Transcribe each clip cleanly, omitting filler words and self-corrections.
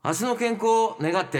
明日の健康を願って。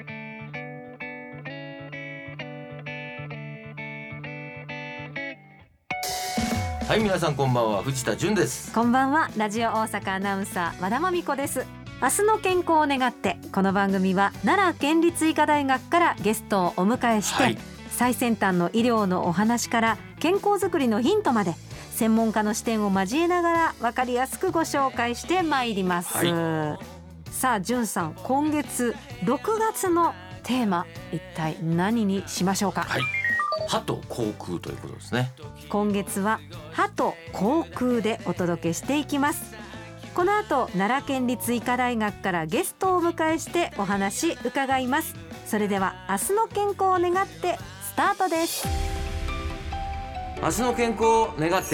はい、皆さんこんばんは、藤田純です。 こんばんは、ラジオ大阪アナウンサー和田真美子です。明日の健康を願って、この番組は奈良県立医科大学からゲストをお迎えして、最先端の医療のお話から健康づくりのヒントまで、専門家の視点を交えながら分かりやすくご紹介してまいります、さあ、純さん、今月6月のテーマ、一体何にしましょうか？ 歯と口腔ということですね。 今月は歯と口腔でお届けしていきます。この後、奈良県立医科大学からゲストをお迎えしてお話伺います。それでは明日の健康を願ってスタートです。 明日の健康を願って。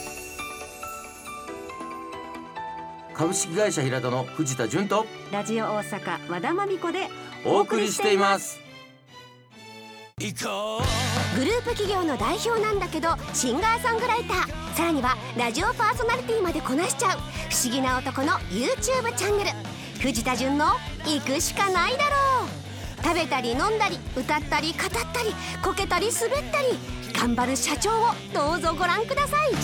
株式会社平田の藤田純とラジオ大阪和田真美子でお送りしています。 グループ企業の代表なんだけどシンガーソングライター、さらにはラジオパーソナリティまでこなしちゃう不思議な男の YouTube チャンネル、藤田純の行くしかないだろう。食べたり飲んだり歌ったり語ったりこけたり滑ったり頑張る社長をどうぞご覧ください。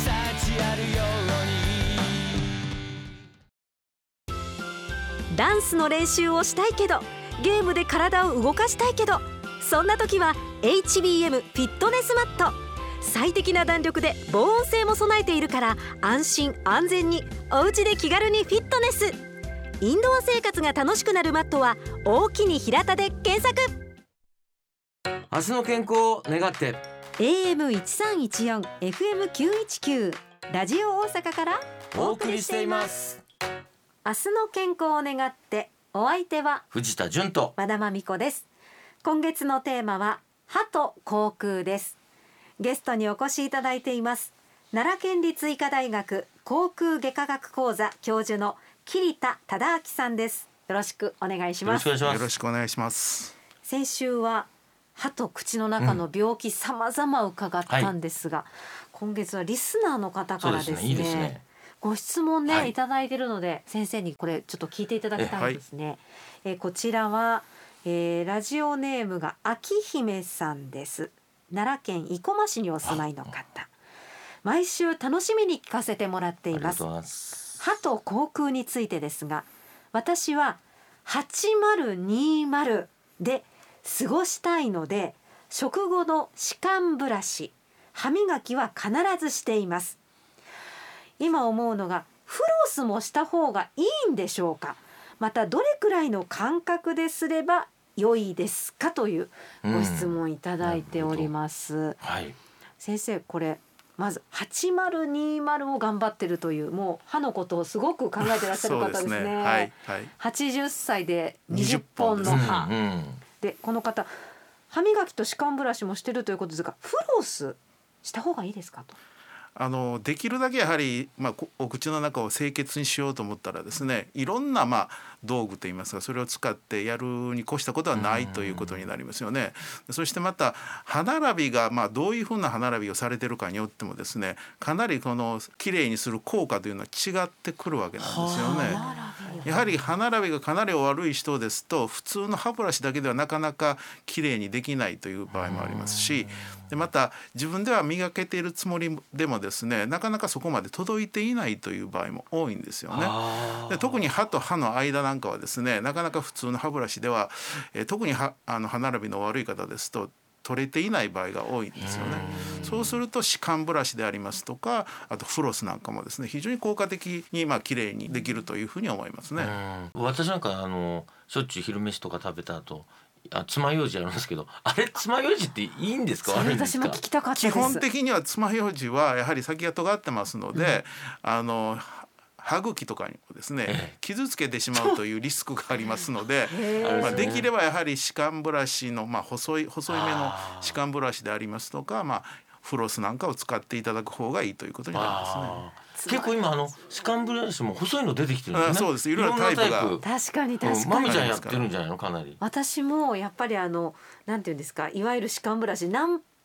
ダンスの練習をしたいけどゲームで体を動かしたいけど、そんな時は HBM フィットネスマット。最適な弾力で防音性も備えているから安心安全にお家で気軽にフィットネス。インドア生活が楽しくなるマットは大きに平田で検索。 明日の健康を願って。 AM1314 FM919 ラジオ大阪からお送りしています。 明日の健康を願って、お相手は藤田純と和田真美子です。今月のテーマは歯と口腔です。ゲストにお越しいただいています。奈良県立医科大学口腔外科学講座教授の桐田忠明さんです。よろしくお願いします。 よろしくお願いします。 先週は歯と口の中の病気様々伺ったんですが、今月はリスナーの方からですね、 いいですね、 ご質問ね、いただいているので、先生にこれちょっと聞いていただきたいですね。こちらは、ラジオネームが秋姫さんです。奈良県生駒市にお住まいの方、毎週楽しみに聞かせてもらっています。歯と口腔についてですが、私は8020で過ごしたいので、食後の歯間ブラシ、歯磨きは必ずしています。今思うのが、フロスもした方がいいんでしょうか、またどれくらいの間隔ですれば良いですか、というご質問いただいております、先生、これまず8020を頑張ってるという、もう歯のことをすごく考えてらっしゃる方ですね。80歳で20本の歯で、この方歯磨きと歯間ブラシもしてるということですが、フロスした方がいいですかと。 できるだけやはり、お口の中を清潔にしようと思ったらですね、いろんな道具といいますか、それを使ってやるに越したことはないということになりますよね。そしてまた歯並びが、どういうふうな歯並びをされているかによってもですね、かなりこのきれいにする効果というのは違ってくるわけなんですよね。やはり歯並びがかなり悪い人ですと、普通の歯ブラシだけではなかなかきれいにできないという場合もありますし、でまた自分では磨けているつもりでもですね、なかなかそこまで届いていないという場合も多いんですよね。で特に歯と歯の間なんかはですね、なかなか普通の歯ブラシでは、特に歯並びの悪い方ですと取れていない場合が多いんですよね。そうすると歯間ブラシでありますとか、あとフロスなんかもですね、非常に効果的にきれいにできるというふうに思いますね。 私なんかしょっちゅう昼飯とか食べた後、爪楊枝ありますけど、あれ爪楊枝っていいんですか？悪いんですか？ 私も聞きたかったです。 基本的には爪楊枝はやはり先が尖ってますので、歯茎とかにもですね、傷つけてしまうというリスクがありますので、できればやはり歯間ブラシの、細い目の歯間ブラシでありますとか、フロスなんかを使っていただく方がいいということになりますね。 結構今歯間ブラシも細いの出てきてるんですね。 そうです、いろいろタイプが。 確かにまみちゃんやってるんじゃないの？かなり。 私もやっぱりなんていうんですか、いわゆる歯間ブラシ何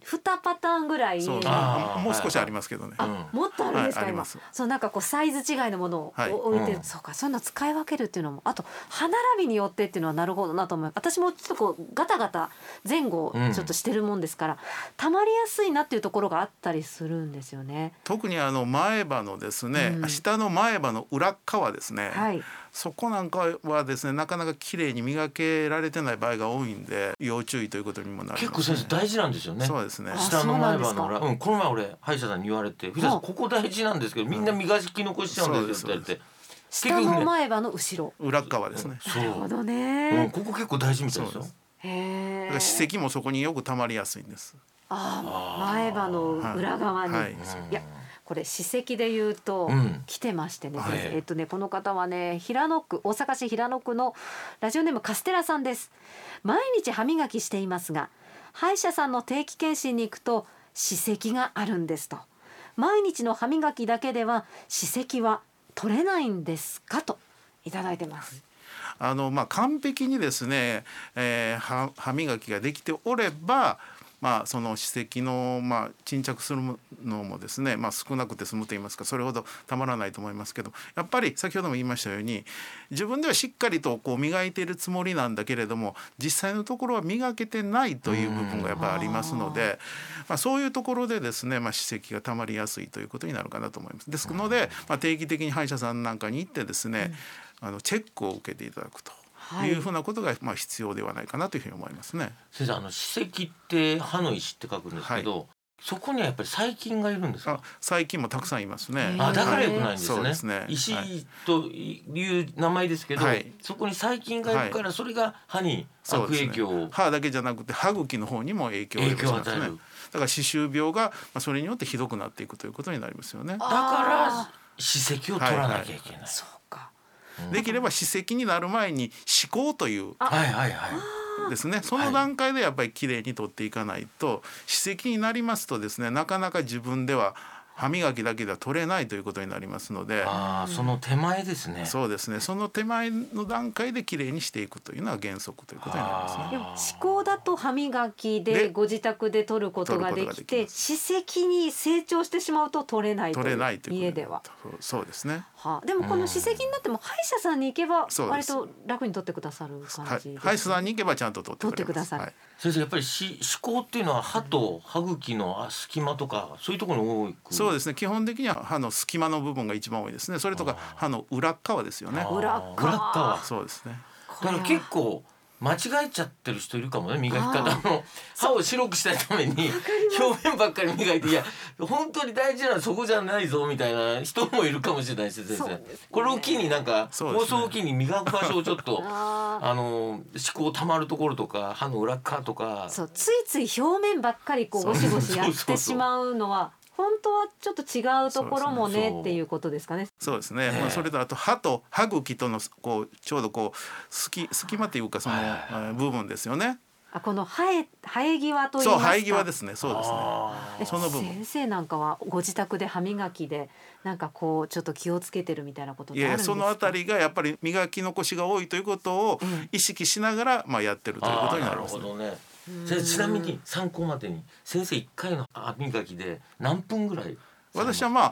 2パターンぐらい。 そうあーもう少しありますけどね。 もっとあるんですか、今はいありますそうなんかこうサイズ違いのものをはい置いてる、 うんそうか、そういうの使い分けるっていうのも、あと歯並びによってっていうのはなるほどなと思う。私もちょっとこうガタガタ前後ちょっとしてるもんですから、溜まりやすいなっていうところがあったりするんですよね。 特に前歯のですね、 うん下の前歯の裏側ですね、 はい。 そこなんかはですねなかなかきれいに磨けられてない場合が多いんで要注意ということにもなり結構ます、ね、 先生大事なんですよね。 そうですね。 あ下の前歯の裏、 そうこの前俺歯医者さんに言われて、藤田さんここ大事なんですけどみんな磨き残しちゃうんですよって言われて、 下の前歯の後ろ。 裏側ですね。 そうなるほどうんね。 ここ結構大事みたいですよそうです。 へえ。 だから歯石もそこによく溜まりやすいんです。 前歯の裏側に。 はいいやこれ歯石で言うと、 うん来てましてね、 はいこの方はね、平野区、大阪市平野区のラジオネームカステラさんです。毎日歯磨きしていますが、歯医者さんの定期検診に行くと歯石があるんですと。毎日の歯磨きだけでは歯石は取れないんですかといただいてます。 完璧にですね、歯磨きができておれば、その歯石の、沈着するのもですね、少なくて済むと言いますか、それほどたまらないと思いますけど、やっぱり先ほども言いましたように自分ではしっかりとこう磨いているつもりなんだけれども実際のところは磨けてないという部分がやっぱりありますので、そういうところでですね、歯石がたまりやすいということになるかなと思います。ですので、定期的に歯医者さんなんかに行ってですね、チェックを受けていただくというふうなことが必要ではないかなというふうに思いますね。 先生、歯石って歯の石って書くんですけど、そこにはやっぱり細菌がいるんですか？ 細菌もたくさんいますね。 だから良くないんですね。 そうですね。 石という名前ですけど、そこに細菌がいるからそれが歯に悪影響を、 歯だけじゃなくて歯茎の方にも影響を及ぼしますね。だから歯周病がそれによってひどくなっていくということになりますよね。 だから歯石を取らなきゃいけない。 そうか。 できれば歯石になる前に歯垢というですね、その段階でやっぱりきれいに取っていかないと、歯石になりますとですね、なかなか自分では歯磨きだけでは取れないということになりますので、 その手前ですね。 そうですね、その手前の段階できれいにしていくというのは原則ということになりますね。 でも歯垢だと歯磨きでご自宅で取ることができて、歯石に成長してしまうと取れないという家では。 そうですね。 でもこの歯石になっても歯医者さんに行けば割と楽に取ってくださる感じですね。 歯医者さんに行けばちゃんと取ってくださる。 先生、やっぱり歯垢っていうのは歯と歯茎の隙間とかそういうところに多い。 そうですね、基本的には歯の隙間の部分が一番多いですね。それとか歯の裏側ですよね。 裏側。 そうですね。 だから結構間違えちゃってる人いるかもね。磨き方の歯を白くしたいために表面ばっかり磨いて、いや本当に大事なのはそこじゃないぞみたいな人もいるかもしれないです先生。これを機になんか放送を機に磨く場所をちょっと歯垢たまるところとか歯の裏側とか、 そうついつい表面ばっかりこうゴシゴシやってしまうのは本当はちょっと違うところもねっていうことですかね。 そうですね。それとあと歯と歯茎とのこうちょうどこう隙間というかその部分ですよね。 この生え際といいますか。 そう、生え際ですね。そうですね。その部分。 先生なんかはご自宅で歯磨きでなんかこうちょっと気をつけてるみたいなことってあるんですか？ そのあたりがやっぱり磨き残しが多いということを意識しながらやってるということになります。 なるほどね。ちなみに参考までに先生1回の歯磨きで何分ぐらい？ 私は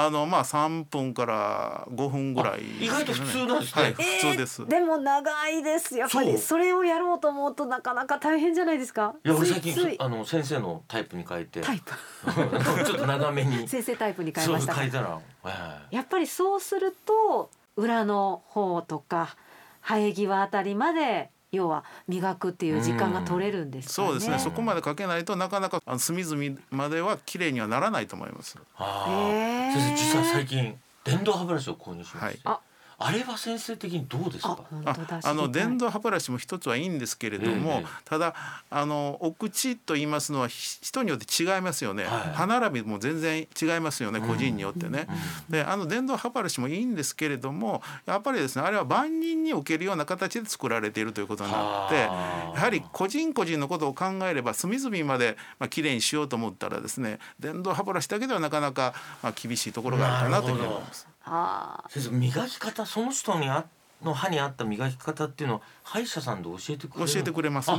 3分から5分ぐらい、 意外と普通なんですね。 はい、普通です。 でも長いです。やっぱりそれをやろうと思うとなかなか大変じゃないですか？ いや、俺最近先生のタイプに変えてちょっと長めに先生タイプに変えました。 変えたら、 やっぱりそうすると裏の方とか生え際あたりまで要は磨くっていう時間が取れるんですかね。 そうですね。そこまでかけないとなかなか隅々までは綺麗にはならないと思います。 先生、実は最近電動歯ブラシを購入しました。あれは先生的にどうですか？ 電動歯ブラシも一つはいいんですけれども、ただお口と言いますのは人によって違いますよね。歯並びも全然違いますよね、個人によってね。で電動歯ブラシもいいんですけれども、やっぱりですね、あれは万人に受けるような形で作られているということになって、やはり個人個人のことを考えれば隅々まできれいにしようと思ったらですね、電動歯ブラシだけではなかなか厳しいところがあるかなというふうに思います。 先生、磨き方、その人の歯に合った磨き方っていうのは歯医者さんで教えてくれる？ 教えてくれますね。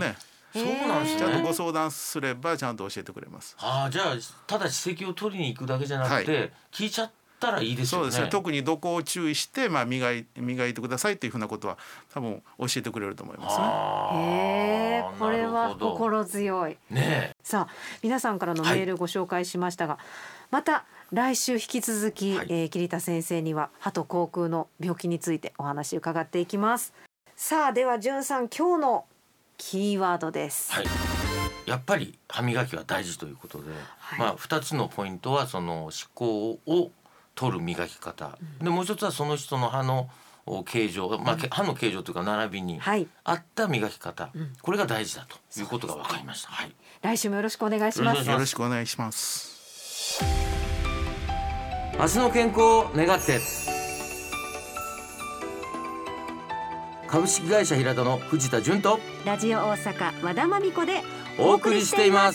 そうなんですね。 ちゃんとご相談すればちゃんと教えてくれます。 じゃあただ歯石を取りに行くだけじゃなくて、聞いちゃったらいいですよね。 そうですね。特にどこを注意して、磨いてくださいというふうなことは多分教えてくれると思いますね。 これは心強い、 ね。 さあ皆さんからのメールご紹介しましたが、また来週引き続き、桐田先生には歯と口腔の病気についてお話伺っていきます。さあではじゅんさん、今日のキーワードです。 やっぱり歯磨きは大事ということで、2つのポイントはその歯垢を取る磨き方、でもう一つはその人の歯の形状、歯の形状というか並びに合った磨き方、これが大事だということが分かりました。 来週もよろしくお願いします。 よろしくお願いします。 明日の健康を願って、株式会社平田の藤田純とラジオ大阪和田真美子でお送りしています。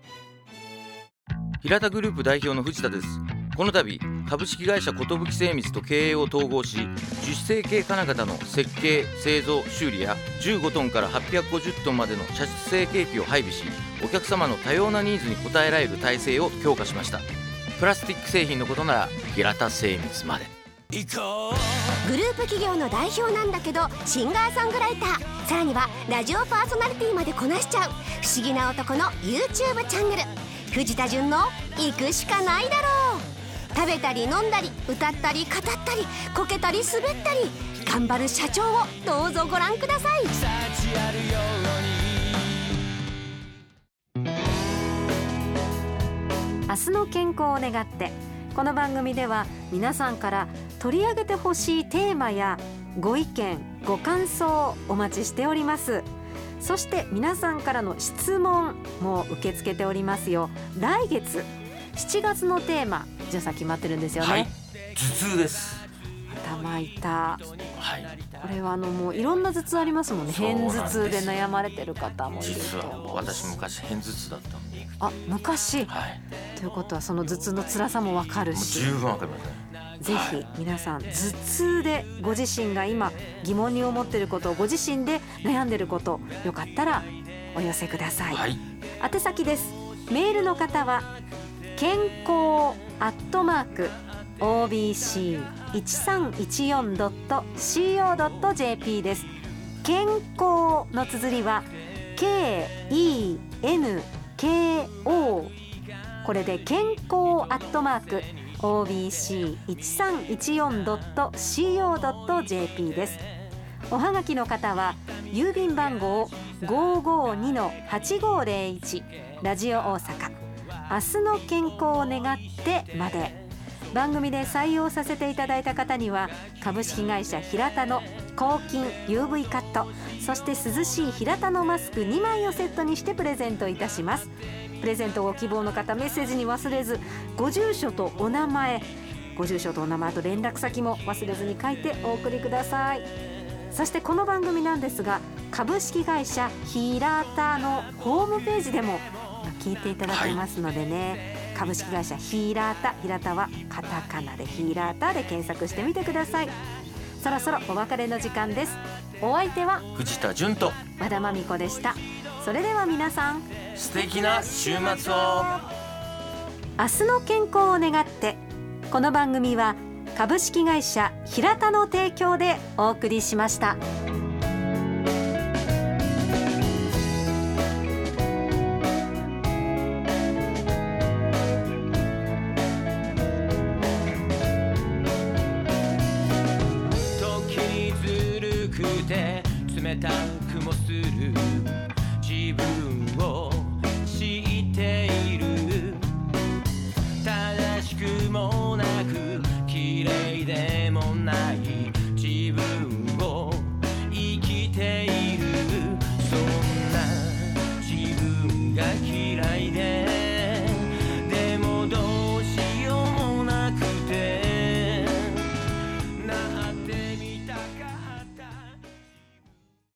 平田グループ代表の藤田です。この度株式会社寿精密と経営を統合し、樹脂成形金型の設計製造修理や15トンから850トンまでの射出成形機を配備し、お客様の多様なニーズに応えられる体制を強化しました。プラスチック製品のことなら平田精密まで。 グループ企業の代表なんだけどシンガーソングライター、さらにはラジオパーソナリティまでこなしちゃう不思議な男の YouTube チャンネル、藤田純の行くしかないだろう。食べたり飲んだり歌ったり語ったりこけたり滑ったり頑張る社長をどうぞご覧ください。 明日の健康を願って、この番組では皆さんから取り上げてほしいテーマやご意見ご感想をお待ちしております。そして皆さんからの質問も受け付けておりますよ。来月7月のテーマ、じゃあさ決まってるんですよね。 頭痛です。 頭痛、これはもういろんな頭痛ありますもんね。片頭痛で悩まれてる方もいると。 実は私昔片頭痛だった。 昔、ということはその頭痛の辛さもわかるし、 十分わかりますね。 ぜひ皆さん、頭痛でご自身が今疑問に思っていること、ご自身で悩んでいること、よかったらお寄せください。宛先です。メールの方は健康@obc1314.co.jp です。健康の綴りは KENKO、 これで健康@obc1314.co.jp です。おはがきの方は郵便番号 552-8501 ラジオ大阪、明日の健康を願ってまで。番組で採用させていただいた方には株式会社平田の抗菌 UV カット、そして涼しい平田のマスク2枚をセットにしてプレゼントいたします。プレゼントをご希望の方、メッセージに忘れずご住所とお名前と連絡先も忘れずに書いてお送りください。そしてこの番組なんですが、株式会社平田のホームページでも聞いていただけますのでね、株式会社平田はカタカナで平田で検索してみてください。そろそろお別れの時間です。お相手は藤田純と和田真美子でした。それでは皆さん、 素敵な週末を。 明日の健康を願って、この番組は株式会社平田の提供でお送りしました。 冷たくもする自分を知って